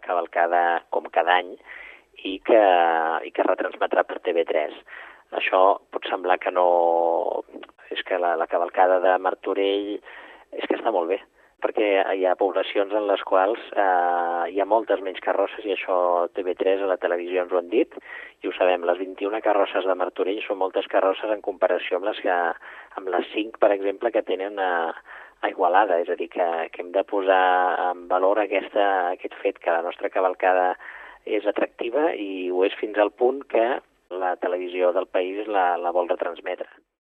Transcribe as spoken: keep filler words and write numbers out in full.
cavalcada com cada any i que, i que retransmetrà per T V tres. Això pot semblar que no... És que la, la cavalcada de Martorell és que està molt bé, perquè hi ha poblacions en les quals eh, hi ha moltes menys carrosses, i això T V tres a la televisió ens ho han dit, i ho sabem, les vint-i-una carrosses de Martorell són moltes carrosses en comparació amb les, que, amb les cinc, per exemple, que tenen a, a Igualada. És a dir, que, que hem de posar en valor aquesta, aquest fet que la nostra cavalcada és atractiva, i ho és fins al punt que la televisió del país la, la vol retransmetre.